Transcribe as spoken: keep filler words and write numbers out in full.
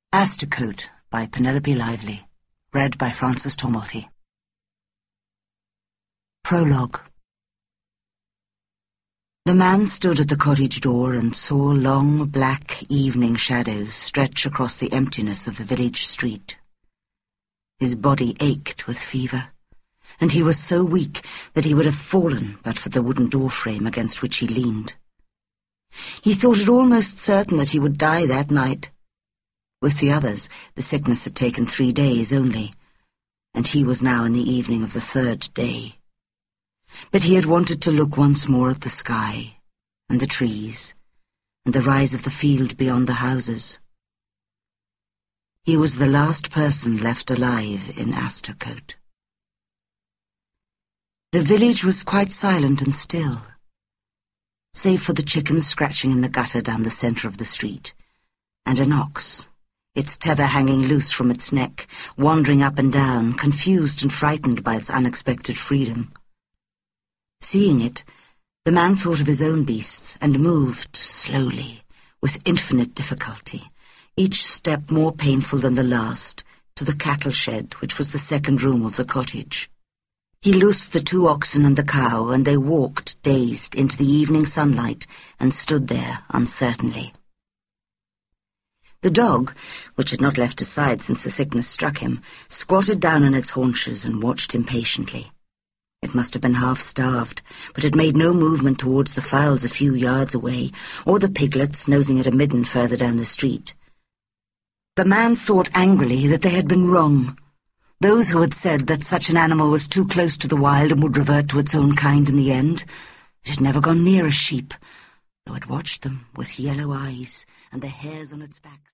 Astercote by Penelope Lively. Read by Frances Tomalty. Prologue. The man stood at the cottage door and saw long, black evening shadows stretch across the emptiness of the village street. His body ached with fever, and he was so weak that he would have fallen but for the wooden door frame against which he leaned. He thought it almost certain that he would die that night. With the others, the sickness had taken three days only, and he was now in the evening of the third day. But he had wanted to look once more at the sky, and the trees, and the rise of the field beyond the houses. He was the last person left alive in Astercote. The village was quite silent and still, save for the chickens scratching in the gutter down the centre of the street, and an ox, its tether hanging loose from its neck, wandering up and down, confused and frightened by its unexpected freedom. Seeing it, the man thought of his own beasts and moved slowly, with infinite difficulty, each step more painful than the last, to the cattle shed, which was the second room of the cottage. He loosed the two oxen and the cow, and they walked, dazed, into the evening sunlight and stood there uncertainly. The dog, which had not left his side since the sickness struck him, squatted down on its haunches and watched impatiently. It must have been half-starved, but it made no movement towards the fowls a few yards away, or the piglets nosing at a midden further down the street. The man thought angrily that they had been wrong. Those who had said that such an animal was too close to the wild and would revert to its own kind in the end. It had never gone near a sheep, though it watched them with yellow eyes and the hairs on its back.